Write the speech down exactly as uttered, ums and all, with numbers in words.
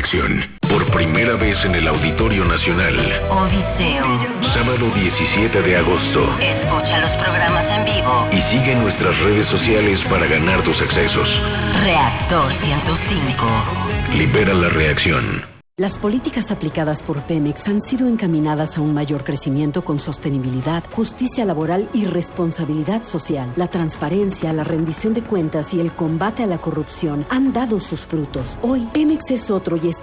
reacción. Por primera vez en el Auditorio Nacional. Odiseo. Sábado diecisiete de agosto. Escucha los programas en vivo. Y sigue nuestras redes sociales para ganar tus accesos. Reactor ciento cinco. Libera la reacción. Las políticas aplicadas por Pemex han sido encaminadas a un mayor crecimiento con sostenibilidad, justicia laboral y responsabilidad social. La transparencia, la rendición de cuentas y el combate a la corrupción han dado sus frutos. Hoy, Pemex es otro y está